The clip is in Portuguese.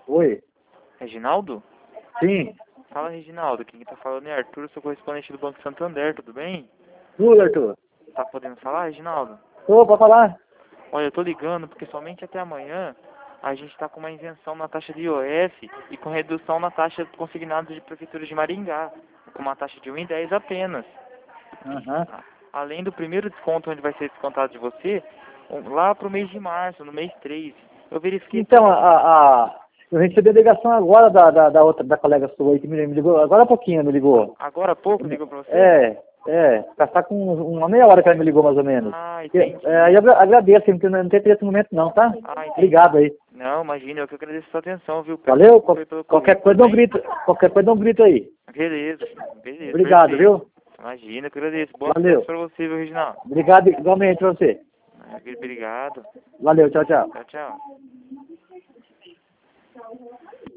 Oi. Reginaldo? Sim. Fala, Reginaldo. Quem tá falando é Arthur, sou correspondente do Banco Santander, tudo bem? Tudo, Arthur. Tá podendo falar, Reginaldo? Ô, pode falar? Olha, eu tô ligando porque somente até amanhã a gente tá com uma isenção na taxa de IOF e com redução na taxa consignada de prefeitura de Maringá, com uma taxa de 1,10 apenas. Aham. Além do primeiro desconto, onde vai ser descontado de você, lá pro mês de março, no mês 3. Eu verifiquei... Então, eu recebi a ligação agora da outra, da colega sua aí que me ligou, agora há pouquinho me ligou. Agora há pouco ligou pra você? Tá com uma meia hora que ela me ligou mais ou menos. Ah, entendi. Aí eu agradeço, porque não tem esse momento não, tá? Ah, entendi. Obrigado aí. Não, imagina, eu que agradeço a sua atenção, viu? Valeu? Pelo Qualquer convite, coisa dá um tudo bem? grito, qualquer coisa dá um grito aí. Beleza, beleza. Obrigado, Perfeito. viu? Imagina, eu que agradeço. Boa Valeu. sorte pra você, viu, Reginaldo? Obrigado igualmente pra você. Obrigado. Valeu, tchau, tchau. Tchau, tchau.